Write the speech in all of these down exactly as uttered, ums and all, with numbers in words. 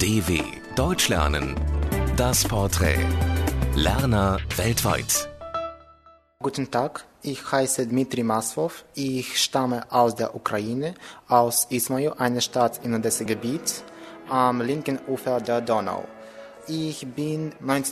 D W Deutsch lernen. Das Porträt. Lerner weltweit. Guten Tag, ich heiße Dmitri Maslow. Ich stamme aus der Ukraine, aus Ismail, einer Stadt im Odessa-Gebiet, am linken Ufer der Donau. Ich bin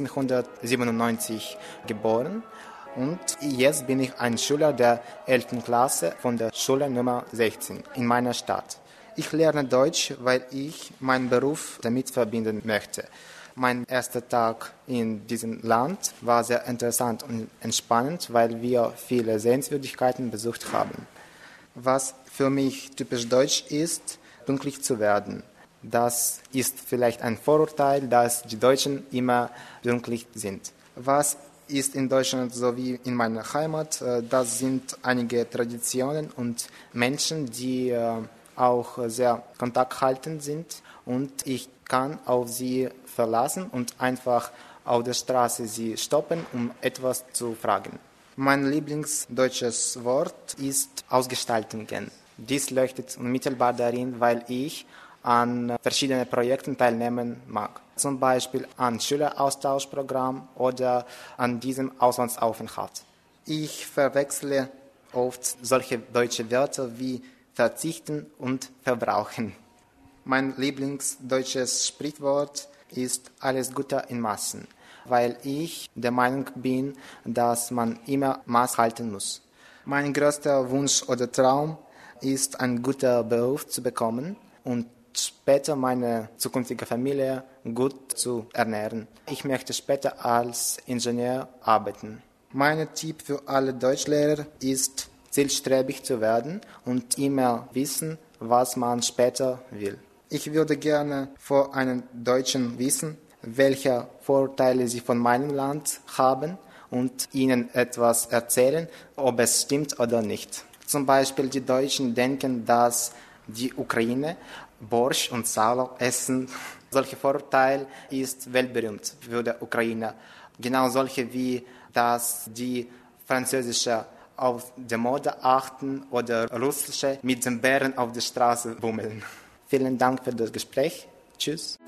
neunzehnhundertsiebenundneunzig geboren und jetzt bin ich ein Schüler der elften Klasse von der Schule Nummer sechzehn in meiner Stadt. Ich lerne Deutsch, weil ich meinen Beruf damit verbinden möchte. Mein erster Tag in diesem Land war sehr interessant und entspannend, weil wir viele Sehenswürdigkeiten besucht haben. Was für mich typisch deutsch ist, pünktlich zu werden. Das ist vielleicht ein Vorurteil, dass die Deutschen immer pünktlich sind. Was ist in Deutschland so wie in meiner Heimat? Das sind einige Traditionen und Menschen, die auch sehr kontakthaltend sind und ich kann auf sie verlassen und einfach auf der Straße sie stoppen, um etwas zu fragen. Mein Lieblingsdeutsches Wort ist Ausgestaltungen. Dies leuchtet unmittelbar darin, weil ich an verschiedenen Projekten teilnehmen mag. Zum Beispiel an Schüleraustauschprogramm oder an diesem Auslandsaufenthalt. Ich verwechsle oft solche deutsche Wörter wie verzichten und verbrauchen. Mein Lieblingsdeutsches Sprichwort ist alles Gute in Maßen, weil ich der Meinung bin, dass man immer Maß halten muss. Mein größter Wunsch oder Traum ist, einen guten Beruf zu bekommen und später meine zukünftige Familie gut zu ernähren. Ich möchte später als Ingenieur arbeiten. Mein Tipp für alle Deutschlehrer ist, zielstrebig zu werden und immer wissen, was man später will. Ich würde gerne vor einem Deutschen wissen, welche Vorteile sie von meinem Land haben und ihnen etwas erzählen, ob es stimmt oder nicht. Zum Beispiel die Deutschen denken, dass die Ukraine Borsch und Salo essen. Solche Vorteil ist weltberühmt für die Ukraine. Genau solche wie, dass die französische auf die Mode achten oder russische mit den Bären auf der Straße bummeln. Vielen Dank für das Gespräch. Tschüss.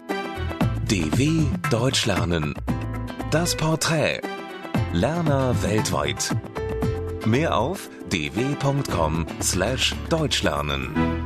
D W Deutsch lernen. Das Porträt. Lerner weltweit. Mehr auf d w punkt com slash deutschlernen.